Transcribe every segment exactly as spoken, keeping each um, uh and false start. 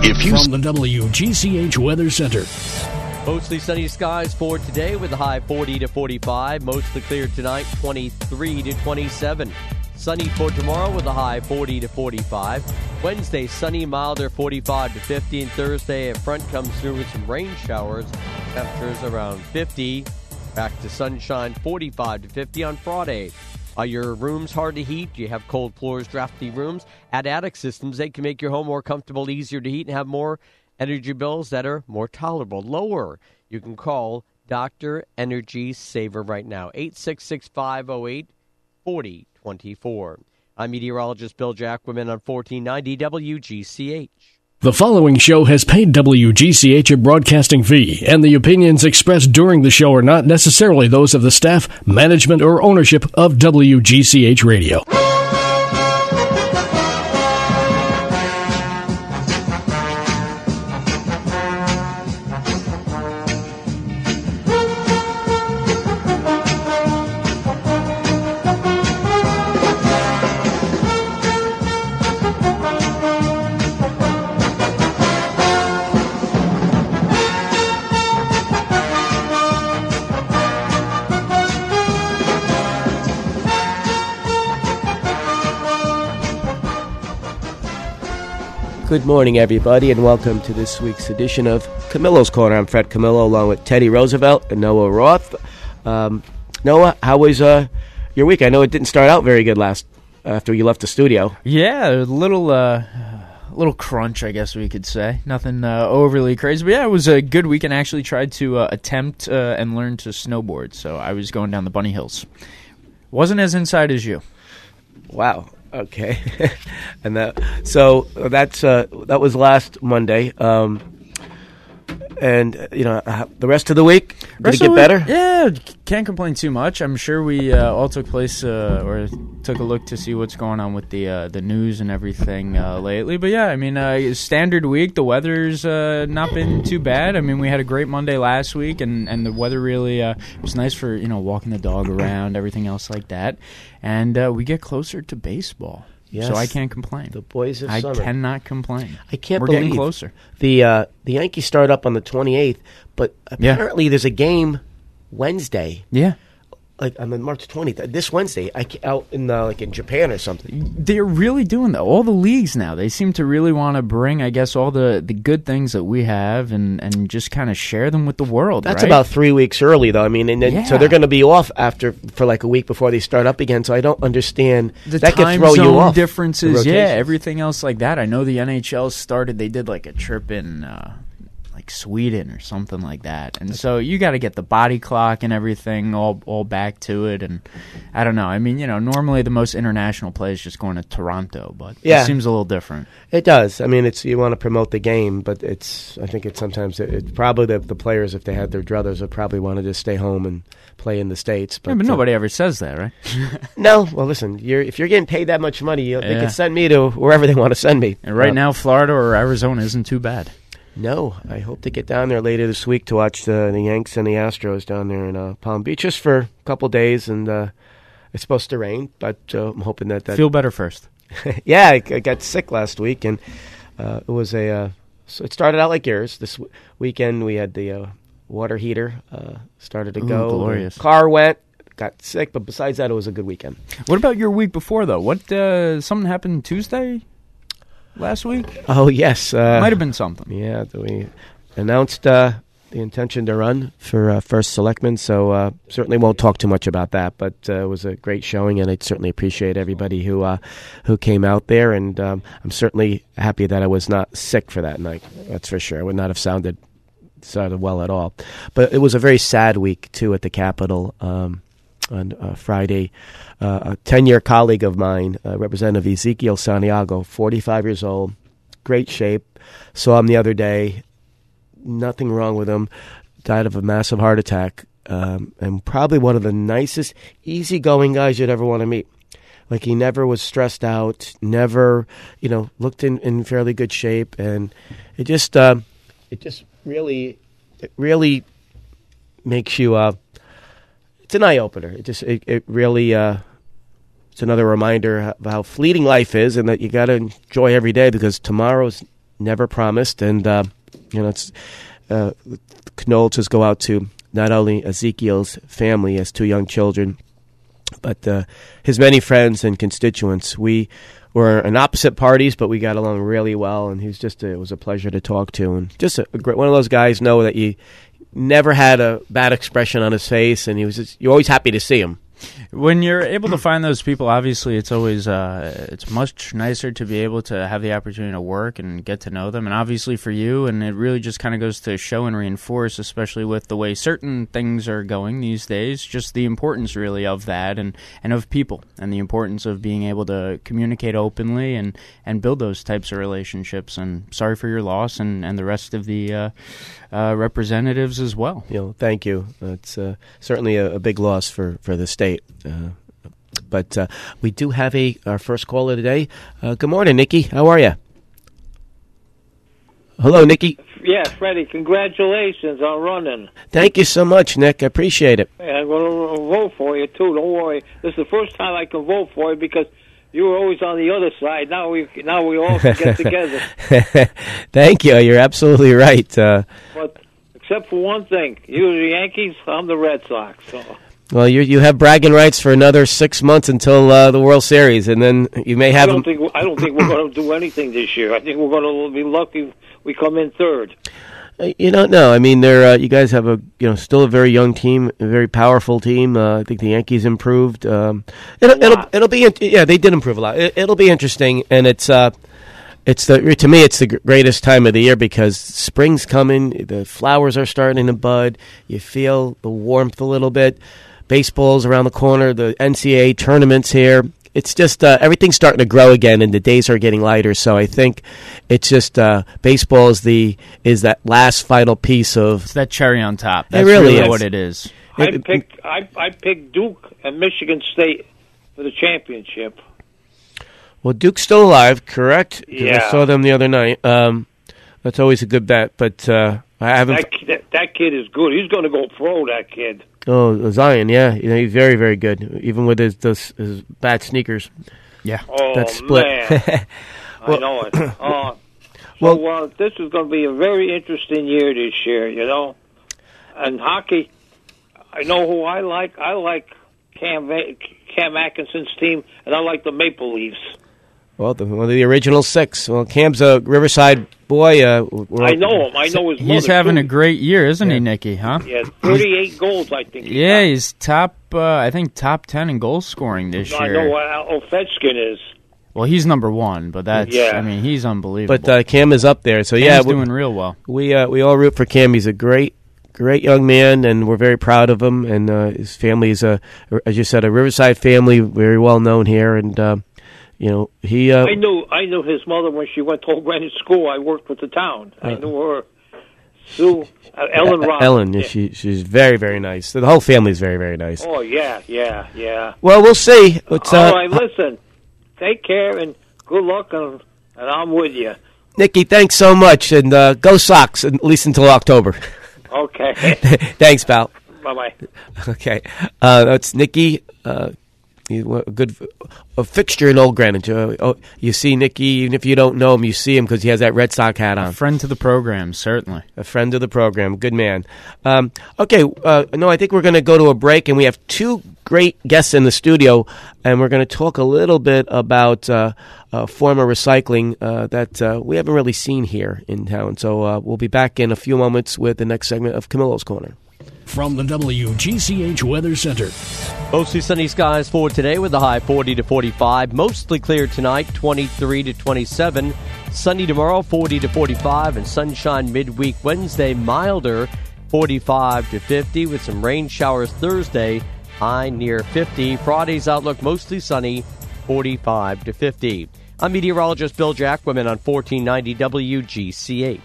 If you From the W G C H Weather Center. Mostly sunny skies for today with a high forty to forty-five. Mostly clear tonight, twenty-three to twenty-seven. Sunny for tomorrow with a high forty to forty-five. Wednesday, sunny, milder, forty-five to fifty. And Thursday, a front comes through with some rain showers. Temperatures around fifty. Back to sunshine, forty-five to fifty on Friday. Are your rooms hard to heat? Do you have cold floors, drafty rooms? At Attic Systems, they can make your home more comfortable, easier to heat, and have more energy bills that are more tolerable, lower. You can call Doctor Energy Saver right now, eight six six, five oh eight, four oh two four. I'm meteorologist Bill Jacquemin on fourteen ninety W G C H. The following show has paid W G C H a broadcasting fee, and the opinions expressed during the show are not necessarily those of the staff, management, or ownership of W G C H Radio. Good morning, everybody, and welcome to this week's edition of Camillo's Corner. I'm Fred Camillo, along with Teddy Roosevelt and Noah Roth. Um, Noah, how was uh, your week? I know it didn't start out very good last after you left the studio. Yeah, a little, uh, little crunch, I guess we could say. Nothing uh, overly crazy, but yeah, it was a good week, and I actually tried to uh, attempt uh, and learn to snowboard. So I was going down the bunny hills. Wasn't as inside as you. Wow. Okay, and that so that's uh, that was last Monday, um, and uh, you know uh, the rest of the week did rest it get week, better? Yeah, can't complain too much. I'm sure we uh, all took place uh, or took a look to see what's going on with the uh, the news and everything uh, lately. But yeah, I mean, uh, standard week. The weather's uh, not been too bad. I mean, we had a great Monday last week, and, and the weather really uh, was nice for you know walking the dog around, everything else like that. And uh, we get closer to baseball. Yes, so I can't complain. The boys of I summer. cannot complain. I can't We're believe getting closer. The uh, the Yankees start up on the twenty-eighth, but apparently yeah. there's a game Wednesday. Yeah. Like on the March twentieth, this Wednesday, I out in uh, like in Japan or something. They're really doing that. All the leagues now, they seem to really want to bring, I guess, all the, the good things that we have and, and just kind of share them with the world. That's right? about three weeks early, though. I mean, and then, yeah. so they're going to be off after for like a week before they start up again. So I don't understand the that time could throw zone you off. differences. Yeah, everything else like that. I know the N H L started. They did like a trip in. Uh, like Sweden or something like that. And so you got to get the body clock and everything all all back to it. And I don't know. I mean, you know, normally the most international play is just going to Toronto, but yeah. it seems a little different. It does. I mean, it's you want to promote the game, but it's I think it's sometimes it, it's probably the, the players, if they had their druthers, would probably want to just stay home and play in the States. But, yeah, but nobody uh, ever says that, right? No. Well, listen, you're, if you're getting paid that much money, you, yeah. they can send me to wherever they want to send me. And right uh, now, Florida or Arizona isn't too bad. No, I hope to get down there later this week to watch the, the Yanks and the Astros down there in uh, Palm Beach just for a couple days, and uh, it's supposed to rain, but uh, I'm hoping that that feel better first. yeah, I, I got sick last week, and uh, it was a uh, so it started out like yours. This w- weekend we had the uh, water heater uh, started to Ooh, go. glorious. The car went, got sick, but besides that, it was a good weekend. What about your week before though? What uh, something happened Tuesday? Last week? Oh, yes. Uh, Might have been something. Yeah, we announced uh, the intention to run for uh, first selectman, so uh, certainly won't talk too much about that, but uh, it was a great showing, and I certainly appreciate everybody who uh, who came out there, and um, I'm certainly happy that I was not sick for that night, that's for sure. I would not have sounded, sounded well at all. But it was a very sad week, too, at the Capitol. Um, on uh, Friday, uh, a ten-year colleague of mine, uh, Representative Ezekiel Santiago, forty-five years old, great shape, saw him the other day, nothing wrong with him, died of a massive heart attack, um, and probably one of the nicest, easygoing guys you'd ever want to meet. Like, he never was stressed out, never, you know, looked in, in fairly good shape, and it just, uh, it just really, it really makes you, uh, it's an eye-opener. It just, it, it really, uh, it's another reminder of how fleeting life is, and that you got to enjoy every day, because tomorrow's never promised. And, uh, you know, it's uh, condolences go out to not only Ezekiel's family as two young children, but uh, his many friends and constituents. We were in opposite parties, but we got along really well, and he was just a, it was a pleasure to talk to, and just a, a great one of those guys. Know that you never had a bad expression on his face, and he was just, you're always happy to see him. When you're able to find those people, obviously it's always uh, it's much nicer to be able to have the opportunity to work and get to know them. And obviously for you, and it really just kind of goes to show and reinforce, especially with the way certain things are going these days, just the importance really of that and, and of people and the importance of being able to communicate openly and, and build those types of relationships. And sorry for your loss and, and the rest of the uh, uh, representatives as well. You know, thank you. It's uh, certainly a, a big loss for, for the state. Uh, but uh, we do have a our first caller today. Uh, good morning, Nikki. How are you? Hello, Nikki. Yeah, Freddie, congratulations on running. Thank you so much, Nick. I appreciate it. Yeah, I'm going to vote for you, too. Don't worry. This is the first time I can vote for you because you were always on the other side. Now we now we all can get together. Thank you. You're absolutely right. Uh, but except for one thing. You're the Yankees, I'm the Red Sox. So. Well, you you have bragging rights for another six months until uh, the World Series, and then you may have. I don't think I don't think we're going to do anything this year. I think we're going to be lucky we come in third. You don't know. I mean, they're uh, you guys have a you know still a very young team, a very powerful team. Uh, I think the Yankees improved. Um, it'll, it'll it'll be yeah they did improve a lot. It, it'll be interesting, and it's uh, it's the to me it's the greatest time of the year because spring's coming. The flowers are starting to bud. You feel the warmth a little bit. Baseball's around the corner. The N C double A tournament's here. It's just uh, everything's starting to grow again, and the days are getting lighter. So I think it's just uh, baseball is the is that last final piece of it's that cherry on top. That's it really, really is. what it is. I It- picked I I picked Duke and Michigan State for the championship. Well, Duke's still alive, correct? 'Cause Yeah. I saw them the other night. Um, that's always a good bet, but uh, I haven't. That, that that kid is good. He's going to go pro. That kid. Oh, Zion, yeah, you know, he's very, very good, even with his those, his bad sneakers. Yeah. Oh That split. man, I know it. Uh, so Well- uh, this is going to be a very interesting year this year. You know, and hockey. I know who I like. I like Cam Va- Cam Atkinson's team, and I like the Maple Leafs. Well, the, one of the original six. Well, Cam's a Riverside boy. Uh, we're- I know him. I know his mother. He's having too. a great year, isn't he, Nicky, huh? He has thirty-eight goals, I think. he Yeah, got. he's top, uh, I think, top ten in goal scoring this I year. know what Ovechkin is. Well, he's number one, but that's, Yeah. I mean, he's unbelievable. But uh, Cam is up there, so Cam's yeah, we, doing real well. we uh, we all root for Cam. He's a great, great young man, and we're very proud of him. And uh, his family is a, as you said, a Riverside family, very well known here. And uh, you know, he. Uh, I knew I knew his mother when she went to Old Granite School. I worked with the town. I Uh, knew her. Sue, uh, Ellen uh, Ross. Ellen, yeah, Yeah. she she's very, very nice. The whole family is very, very nice. Oh, yeah, yeah, yeah. Well, we'll see. It's, uh, All right, listen. Take care and good luck, and, and I'm with you. Nikki, thanks so much, and uh, go Sox, at least until October. Okay. Thanks, pal. Bye-bye. Okay, uh, that's Nikki. Uh, he- a good a fixture in Old Greenwich. Uh, oh, you see Nikki, even if you don't know him, you see him because he has that Red Sox hat A on. friend to the program, certainly. A friend of the program, good man. Um, okay, uh, no, I think we're going to go to a break, and we have two great guests in the studio, and we're going to talk a little bit about uh, uh, former recycling uh, that uh, we haven't really seen here in town. So uh, we'll be back in a few moments with the next segment of Camillo's Corner. From the W G C H Weather Center. Mostly sunny skies for today with a high forty to forty-five. Mostly clear tonight, twenty-three to twenty-seven. Sunny tomorrow, forty to forty-five. And sunshine midweek Wednesday, milder, forty-five to fifty. With some rain showers Thursday, high near fifty. Friday's outlook mostly sunny, forty-five to fifty. I'm meteorologist Bill Jackwoman on fourteen ninety W G C H.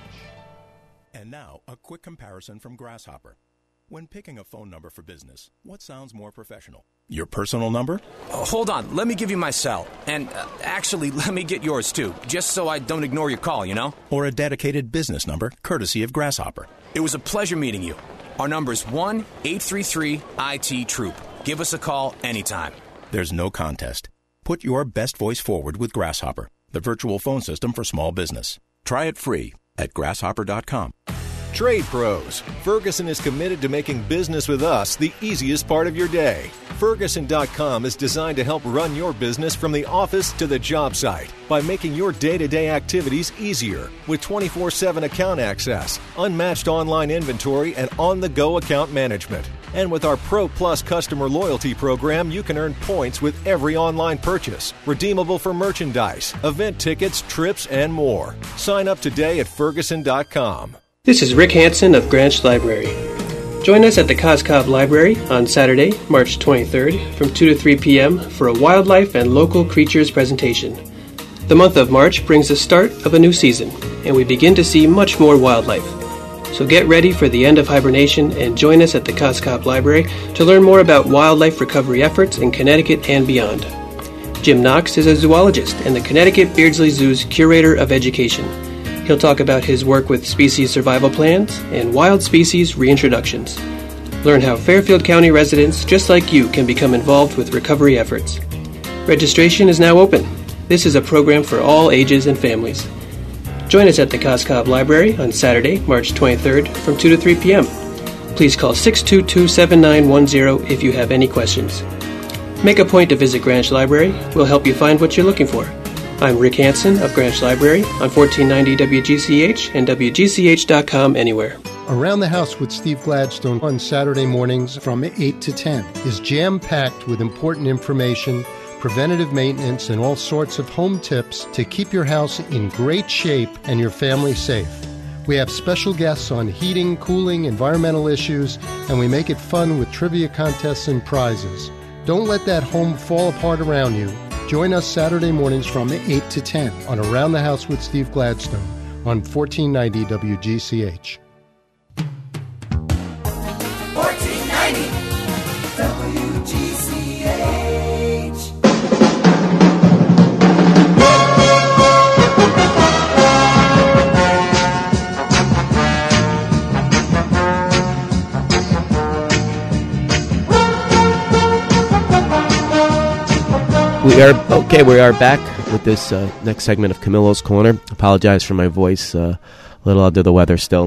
And now, a quick comparison from Grasshopper. When picking a phone number for business, what sounds more professional? Your personal number? Oh, hold on, let me give you my cell. And uh, actually, let me get yours too, just so I don't ignore your call, you know? Or a dedicated business number, courtesy of Grasshopper? It was a pleasure meeting you. Our number is one eight three three I T Troop. Give us a call anytime. There's no contest. Put your best voice forward with Grasshopper, the virtual phone system for small business. Try it free at grasshopper dot com. Trade Pros. Ferguson is committed to making business with us the easiest part of your day. Ferguson dot com is designed to help run your business from the office to the job site by making your day-to-day activities easier with twenty-four seven account access, unmatched online inventory, and on-the-go account management. And with our Pro Plus customer loyalty program, you can earn points with every online purchase, redeemable for merchandise, event tickets, trips, and more. Sign up today at Ferguson dot com. This is Rick Hansen of Greenwich Library. Join us at the Coscob Library on Saturday, March twenty-third from two to three p.m. for a wildlife and local creatures presentation. The month of March brings the start of a new season, and we begin to see much more wildlife. So get ready for the end of hibernation and join us at the Coscob Library to learn more about wildlife recovery efforts in Connecticut and beyond. Jim Knox is a zoologist and the Connecticut Beardsley Zoo's Curator of Education. He'll talk about his work with species survival plans and wild species reintroductions. Learn how Fairfield County residents just like you can become involved with recovery efforts. Registration is now open. This is a program for all ages and families. Join us at the Coscob Library on Saturday, March twenty-third from two to three p.m. Please call six two two, seven nine one zero if you have any questions. Make a point to visit Greenwich Library. We'll help you find what you're looking for. I'm Rick Hansen of Greenwich Library on fourteen ninety W G C H and W G C H dot com anywhere. Around the House with Steve Gladstone on Saturday mornings from eight to ten is jam-packed with important information, preventative maintenance, and all sorts of home tips to keep your house in great shape and your family safe. We have special guests on heating, cooling, environmental issues, and we make it fun with trivia contests and prizes. Don't let that home fall apart around you. Join us Saturday mornings from eight to ten on Around the House with Steve Gladstone on fourteen ninety W G C H. fourteen ninety W G C H. We are okay. We are back with this uh, next segment of Camillo's Corner. Apologize for my voice, uh, a little under the weather still.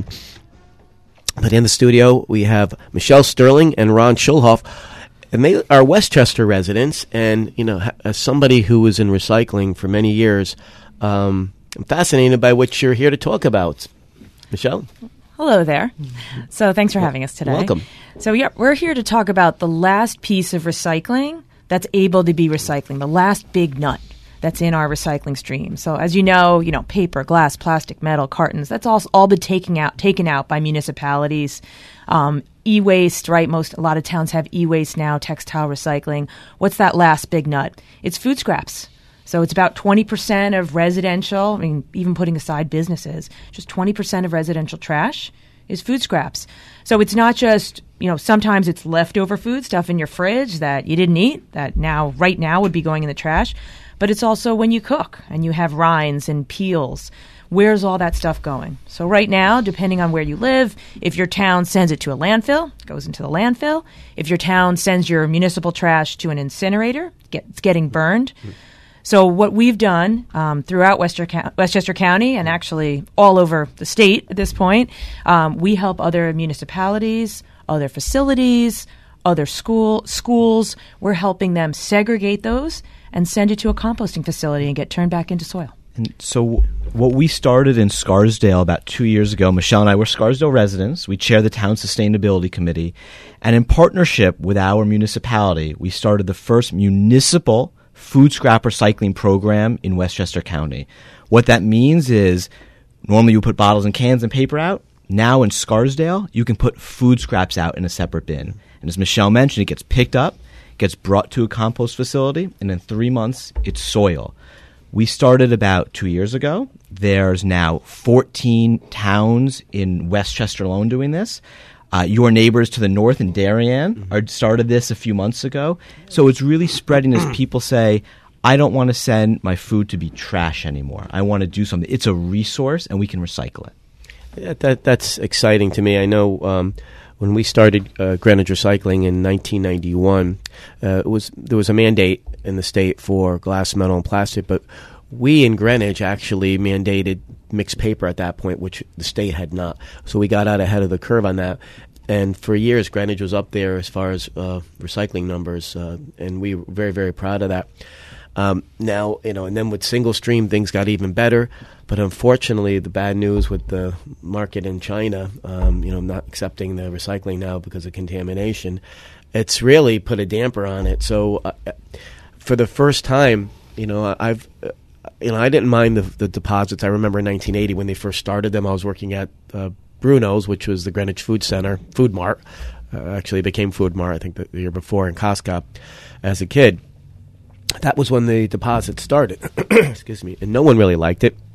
But in the studio, we have Michelle Sterling and Ron Schulhoff, and they are Westchester residents. And you know, as somebody who was in recycling for many years, um, I'm fascinated by what you're here to talk about. Michelle? Hello there. So thanks for having us today. Welcome. So yeah, we're here to talk about the last piece of recycling that's able to be recycling, the last big nut that's in our recycling stream. So as you know, you know, paper, glass, plastic, metal, cartons, that's all all been taken out taken out by municipalities. Um, e-waste, right? Most a lot of towns have e-waste now, textile recycling. What's that last big nut? It's food scraps. So it's about twenty percent of residential, I mean, even putting aside businesses, just twenty percent of residential trash is food scraps. So it's not just, you know, sometimes it's leftover food, stuff in your fridge that you didn't eat, that now, right now would be going in the trash. But it's also when you cook and you have rinds and peels. Where's all that stuff going? So right now, depending on where you live, if your town sends it to a landfill, it goes into the landfill. If your town sends your municipal trash to an incinerator, it's getting burned. Mm-hmm. So what we've done um, throughout Westchester, Westchester County and actually all over the state at this point, um, we help other municipalities, other facilities, other school schools. We're helping them segregate those and send it to a composting facility and get turned back into soil. And so what we started in Scarsdale about two years ago, Michelle and I were Scarsdale residents. We chair the Town Sustainability Committee. And in partnership with our municipality, we started the first municipal food scrap recycling program in Westchester County. What that means is normally you put bottles and cans and paper out. Now in Scarsdale, you can put food scraps out in a separate bin. And as Michelle mentioned, it gets picked up, gets brought to a compost facility, and in three months, it's soil. We started about two years ago. There's now fourteen towns in Westchester alone doing this. Uh, your neighbors to the north in Darien mm-hmm. are, started this a few months ago. So it's really spreading as people say, I don't want to send my food to be trash anymore. I want to do something. It's a resource, and we can recycle it. Yeah, that that's exciting to me. I know um, when we started uh, Greenwich Recycling in nineteen ninety-one, uh, it was there was a mandate in the state for glass, metal, and plastic, but we in Greenwich actually mandated mixed paper at that point, which the state had not. So we got out ahead of the curve on that. And for years, Greenwich was up there as far as uh, recycling numbers, uh, and we were very, very proud of that. Um, now, you know, and then with single stream, things got even better. But unfortunately, the bad news with the market in China, um, you know, not accepting the recycling now because of contamination, it's really put a damper on it. So uh, for the first time, you know, I've, uh, you know, I didn't mind the, the deposits. I remember in nineteen eighty when they first started them, I was working at uh, Bruno's, which was the Greenwich Food Center, Food Mart. Uh, actually, it became Food Mart, I think, the, the year before in Costco as a kid. That was when the deposits started. Excuse me. And no one really liked it.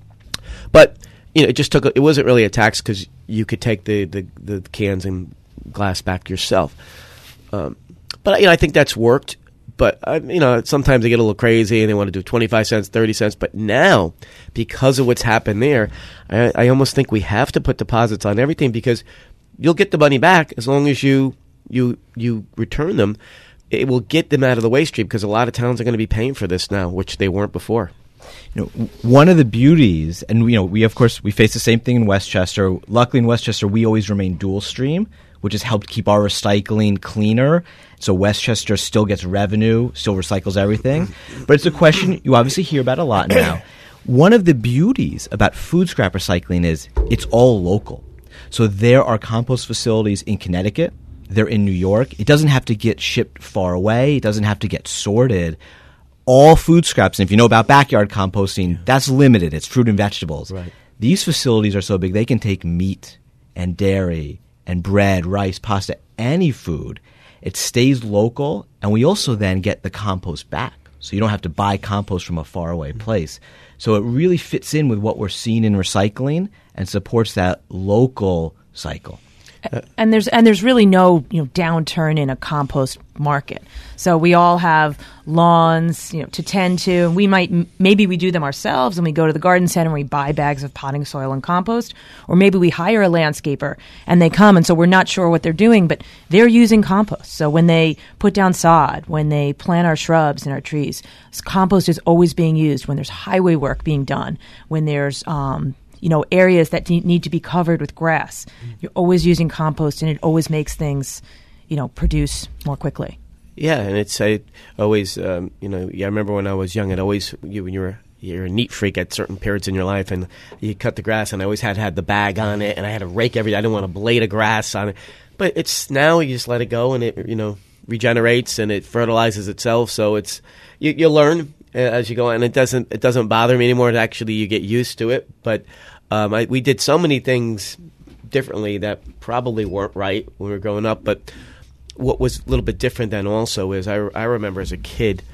But, you know, it just took, a, it wasn't really a tax because you could take the, the, the cans and glass back yourself. Um, but, you know, I think that's worked. But, uh, you know, sometimes they get a little crazy and they want to do twenty-five cents, thirty cents. But now, because of what's happened there, I, I almost think we have to put deposits on everything because you'll get the money back as long as you you you return them. It will get them out of the waste stream because a lot of towns are going to be paying for this now, which they weren't before. You know, one of the beauties, and you know, we of course we face the same thing in Westchester. Luckily, in Westchester, we always remain dual stream, which has helped keep our recycling cleaner. So Westchester still gets revenue, still recycles everything. But it's a question you obviously hear about a lot now. One of the beauties about food scrap recycling is it's all local. So there are compost facilities in Connecticut. They're in New York. It doesn't have to get shipped far away. It doesn't have to get sorted. All food scraps, and if you know about backyard composting, that's limited. It's fruit and vegetables. Right. These facilities are so big, they can take meat and dairy and bread, rice, pasta, any food. It stays local, and we also then get the compost back. So you don't have to buy compost from a faraway place. So it really fits in with what we're seeing in recycling and supports that local cycle. And there's and there's really no you know downturn in a compost market. So we all have lawns you know to tend to, and we might maybe we do them ourselves, and we go to the garden center and we buy bags of potting soil and compost, or maybe we hire a landscaper and they come, and so we're not sure what they're doing, but they're using compost. So when they put down sod, when they plant our shrubs and our trees, compost is always being used. When there's highway work being done, when there's um, you know, areas that need to be covered with grass. You're always using compost, and it always makes things, you know, produce more quickly. Yeah, and it's I always, um, you know, yeah, I remember when I was young, it always, you, when you were, you're a neat freak at certain periods in your life, and you cut the grass, and I always had had the bag on it, and I had to rake every, I didn't want a blade of grass on it. But it's now you just let it go, and it, you know, regenerates, and it fertilizes itself, so it's, you, you learn as you go, and it doesn't, it doesn't bother me anymore. It actually, you get used to it, but Um, I, we did so many things differently that probably weren't right when we were growing up. But what was a little bit different then also is I, I remember as a kid,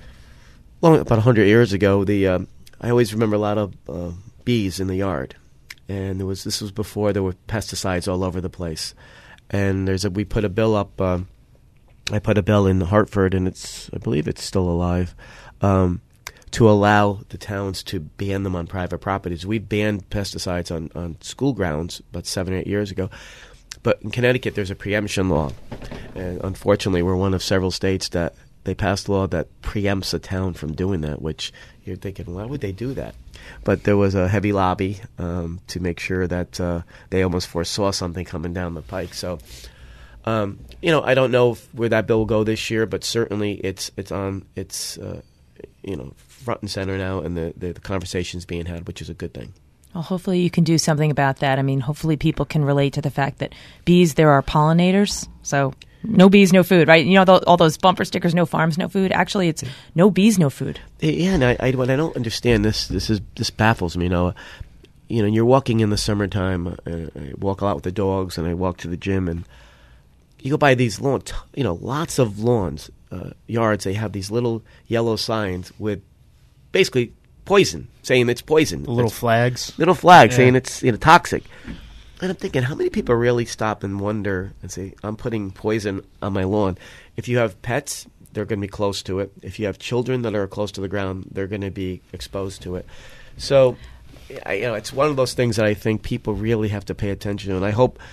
long, about one hundred years ago, the uh, I always remember a lot of uh, bees in the yard. And there was this was before there were pesticides all over the place. And there's a we put a bill up. Um, I put a bill in Hartford, and it's I believe it's still alive. Um, to allow the towns to ban them on private properties. We banned pesticides on, on school grounds about seven or eight years ago. But in Connecticut, there's a preemption law. And unfortunately, we're one of several states that they passed a law that preempts a town from doing that, which you're thinking, why would they do that? But there was a heavy lobby um, to make sure that uh, they almost foresaw something coming down the pike. So, um, you know, I don't know if, where that bill will go this year, but certainly it's it's on it's uh, you know front and center now, and the, the, the conversation's being had, which is a good thing. Well, hopefully you can do something about that. I mean, hopefully people can relate to the fact that bees, there are pollinators, so no bees, no food, right? You know, th- all those bumper stickers, no farms, no food. Actually, it's no bees, no food. Yeah, and I, I, what I don't understand, this this is this baffles me, you know. You know, you're walking in the summertime, uh, I walk a lot with the dogs, and I walk to the gym, and you go by these lawns, you know, lots of lawns, uh, yards, they have these little yellow signs with basically poison, saying it's poison. Little it's, flags. Little flags yeah. saying it's you know toxic. And I'm thinking, how many people really stop and wonder and say, I'm putting poison on my lawn? If you have pets, they're going to be close to it. If you have children that are close to the ground, they're going to be exposed to it. So, I, you know, it's one of those things that I think people really have to pay attention to. And I hope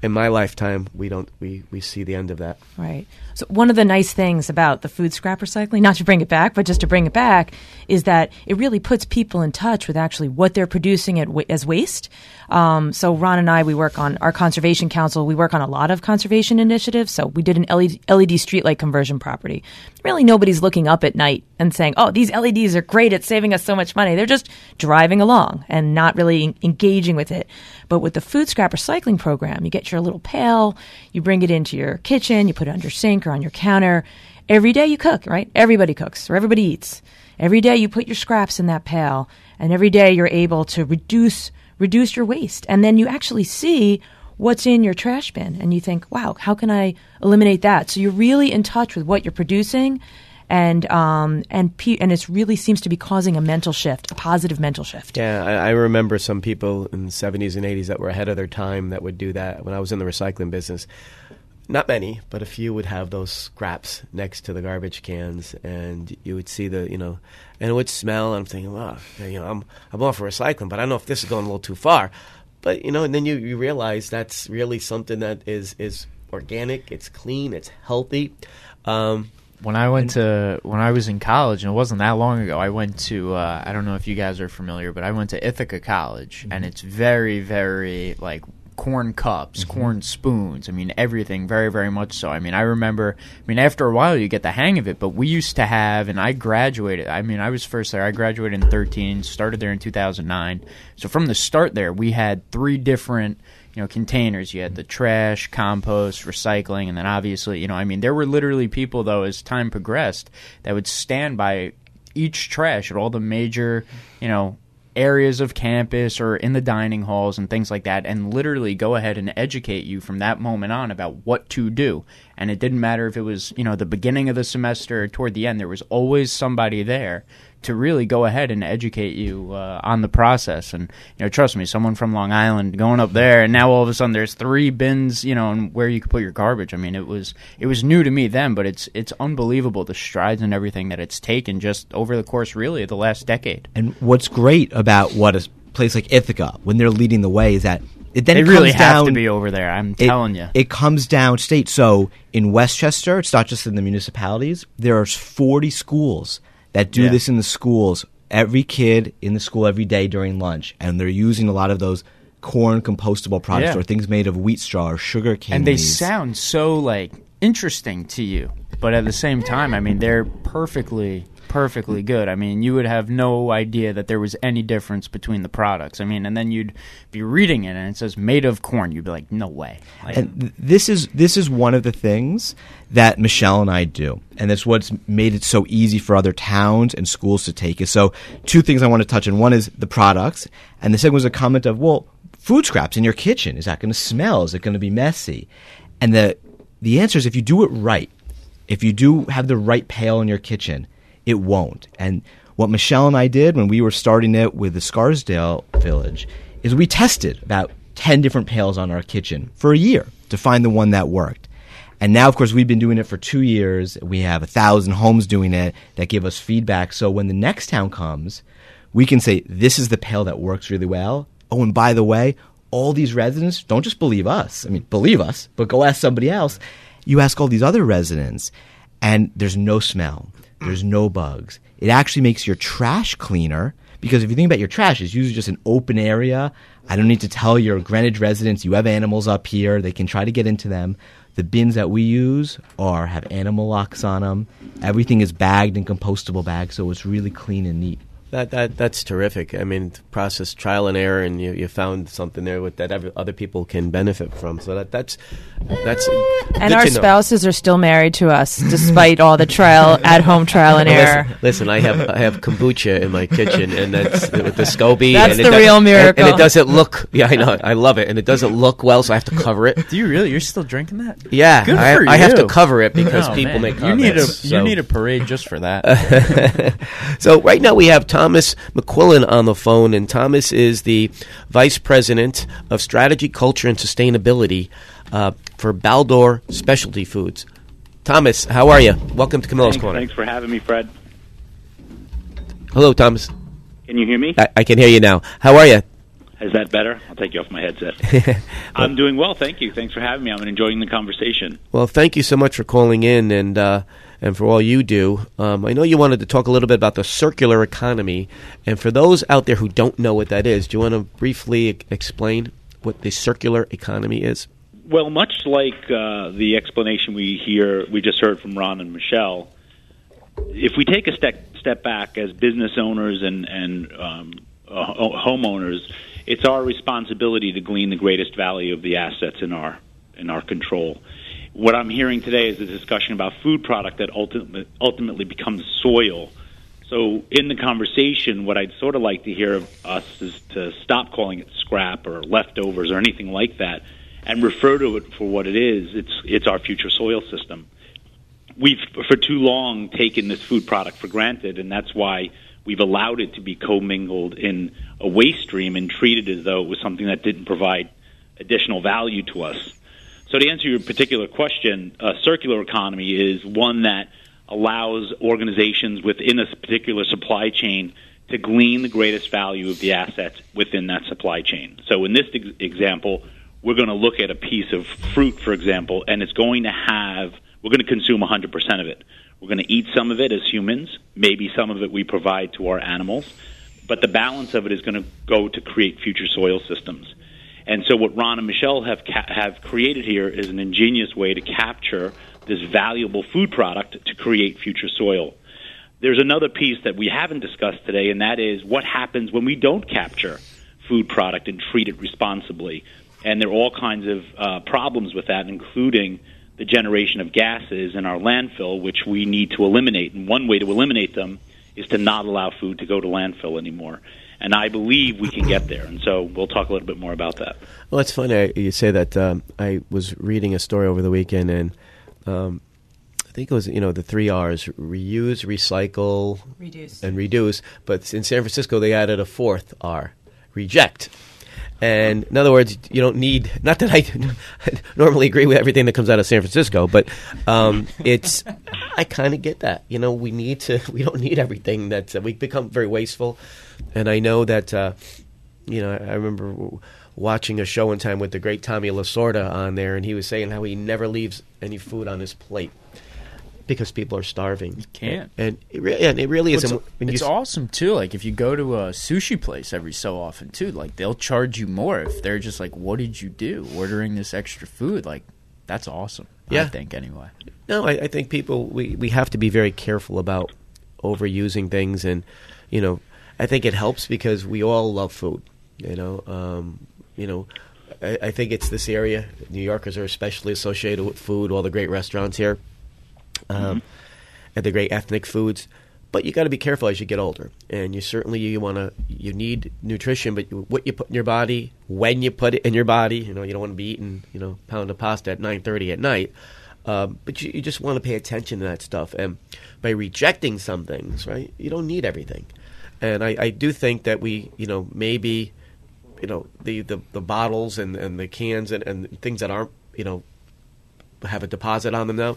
in my lifetime, we don't we, we see the end of that. Right. So one of the nice things about the food scrap recycling, not to bring it back, but just to bring it back, is that it really puts people in touch with actually what they're producing at, as waste. Um, so Ron and I, we work on our conservation council. We work on a lot of conservation initiatives. So we did an L E D, L E D streetlight conversion property. Really, nobody's looking up at night and saying, "Oh, these L E Ds are great at saving us so much money." They're just driving along and not really en- engaging with it. But with the food scrap recycling program, you get your little pail, you bring it into your kitchen, you put it on your sink or on your counter. Every day you cook, right? Everybody cooks or everybody eats. Every day you put your scraps in that pail, and every day you're able to reduce reduce your waste. And then you actually see what's in your trash bin, and you think, wow, how can I eliminate that? So you're really in touch with what you're producing, and um, and pe- and it really seems to be causing a mental shift, a positive mental shift. Yeah, I, I remember some people in the seventies and eighties that were ahead of their time that would do that. When I was in the recycling business, not many, but a few would have those scraps next to the garbage cans, and you would see the, you know, and it would smell, and I'm thinking, wow, you know, I'm I'm all for recycling, but I don't know if this is going a little too far. But, you know, and then you, you realize that's really something that is, is organic, it's clean, it's healthy. Um, when I went to, when I was in college, and it wasn't that long ago, I went to, uh, I don't know if you guys are familiar, but I went to Ithaca College, mm-hmm. and it's very, very, like, corn cups, mm-hmm. corn spoons, I mean, everything, very, very much so. I mean, I remember, I mean, after a while you get the hang of it, but we used to have, and I graduated, I mean, I was first there, I graduated in thirteen, started there in two thousand nine, so from the start there, we had three different, you know, containers. You had the trash, compost, recycling, and then obviously, you know, I mean, there were literally people, though, as time progressed, that would stand by each trash at all the major, you know, areas of campus or in the dining halls and things like that, and literally go ahead and educate you from that moment on about what to do. And it didn't matter if it was, you know, the beginning of the semester or toward the end, there was always somebody there to really go ahead and educate you uh, on the process. And, you know, trust me, someone from Long Island going up there, and now all of a sudden there's three bins, you know, and where you could put your garbage. I mean, it was it was new to me then, but it's it's unbelievable the strides and everything that it's taken just over the course, really, of the last decade. And what's great about what a place like Ithaca, when they're leading the way, is that it then they it really comes have down, to be over there. I'm it, telling you, it comes down state. So in Westchester, it's not just in the municipalities. There are forty schools that do Yeah. this in the schools. Every kid in the school every day during lunch, and they're using a lot of those corn compostable products Yeah. or things made of wheat straw or sugar cane and they leaves. sound so like interesting to you, but at the same time, I mean, they're perfectly perfectly good. I mean, you would have no idea that there was any difference between the products. I mean, and then you'd be reading it and it says made of corn. You'd be like, no way. Like, And th- this is this is one of the things that Michelle and I do, and that's what's made it so easy for other towns and schools to take it. So, two things I want to touch on. One is the products, and the second was a comment of, well, food scraps in your kitchen, is that going to smell? Is it going to be messy? And the the answer is, if you do it right, if you do have the right pail in your kitchen, it won't. And what Michelle and I did when we were starting it with the Scarsdale Village is we tested about ten different pails on our kitchen for a year to find the one that worked. And now, of course, we've been doing it for two years. We have a thousand homes doing it that give us feedback. So when the next town comes, we can say, this is the pail that works really well. Oh, and by the way, all these residents, don't just believe us. I mean, believe us, but go ask somebody else. You ask all these other residents, and there's no smell. There's no bugs. It actually makes your trash cleaner, because if you think about your trash, it's usually just an open area. I don't need to tell your Greenwich residents you have animals up here. They can try to get into them. The bins that we use are have animal locks on them. Everything is bagged in compostable bags, so it's really clean and neat. That that that's terrific. I mean, the process trial and error, and you, you found something there with that every, other people can benefit from. So that that's that's and our spouses are still married to us despite all the trial at home trial and error. Listen, listen, I have I have kombucha in my kitchen, and that's with the SCOBY. That's and the it real does, miracle. And, and it doesn't look. Yeah, I know. I love it, and it doesn't look well, so I have to cover it. do you really? You're still drinking that? Yeah, Good I, for I have you. to cover it because Oh, people man. make You comments. need a so. you need a parade just for that. So right now we have Thomas McQuillan on the phone, and Thomas is the Vice President of Strategy, Culture, and Sustainability uh, for Baldor Specialty Foods. Thomas, how are you? Welcome to Camilla's Thanks, Corner. thanks for having me, Fred. Hello, Thomas. Can you hear me? I, I can hear you now. How are you? Is that better? I'll take you off my headset. I'm doing well, thank you. Thanks for having me. I'm enjoying the conversation. Well, thank you so much for calling in and uh, and for all you do. Um, I know you wanted to talk a little bit about the circular economy. And for those out there who don't know what that is, do you want to briefly e- explain what the circular economy is? Well, much like uh, the explanation we hear, we just heard from Ron and Michelle, if we take a step, step back as business owners and, and um, uh, homeowners, it's our responsibility to glean the greatest value of the assets in our in our control. What I'm hearing today is a discussion about food product that ultimately, ultimately becomes soil. So in the conversation, what I'd sort of like to hear of us is to stop calling it scrap or leftovers or anything like that and refer to it for what it is. It's it's our future soil system. We've, for too long, taken this food product for granted, and that's why we've allowed it to be commingled in a waste stream and treated as though it was something that didn't provide additional value to us. So to answer your particular question, a circular economy is one that allows organizations within a particular supply chain to glean the greatest value of the assets within that supply chain. So in this ex- example, we're going to look at a piece of fruit, for example, and it's going to have, we're going to consume one hundred percent of it. We're going to eat some of it as humans, maybe some of it we provide to our animals, but the balance of it is going to go to create future soil systems. And so what Ron and Michelle have ca- have created here is an ingenious way to capture this valuable food product to create future soil. There's another piece that we haven't discussed today, and that is what happens when we don't capture food product and treat it responsibly. And there are all kinds of uh, problems with that, including the generation of gases in our landfill, which we need to eliminate. And one way to eliminate them is to not allow food to go to landfill anymore. And I believe we can get there. And so we'll talk a little bit more about that. Well, it's funny you say that. Um, I was reading a story over the weekend, and um, I think it was, you know, the three R's: reuse, recycle, reduce. and reduce. But in San Francisco, they added a fourth R: reject. And in other words, you don't need, not that I normally agree with everything that comes out of San Francisco, but um, it's, I kind of get that. You know, we need to, we don't need everything that, uh, we become very wasteful. And I know that, uh, you know, I remember watching a show one time with the great Tommy Lasorda on there, and he was saying how he never leaves any food on his plate because people are starving. You can't. And it, re- and it really is. Well, it's it's awesome, too. Like, if you go to a sushi place every so often, too, like, they'll charge you more if they're just like, what did you do? Ordering this extra food. Like, that's awesome, yeah. I think, anyway. No, I, I think people, we, we have to be very careful about overusing things. And, you know, I think it helps because we all love food, you know. Um, you know, I, I think it's this area. New Yorkers are especially associated with food, all the great restaurants here. Um, mm-hmm. And the great ethnic foods, but you got to be careful as you get older. And you certainly you want to you need nutrition, but you, what you put in your body, when you put it in your body, you know, you don't want to be eating you know a pound of pasta at nine thirty at night. Um, but you, you just want to pay attention to that stuff. And by rejecting some things, right, you don't need everything. And I, I do think that we, you know, maybe, you know, the, the, the bottles and, and the cans and, and things that aren't, you know, have a deposit on them now.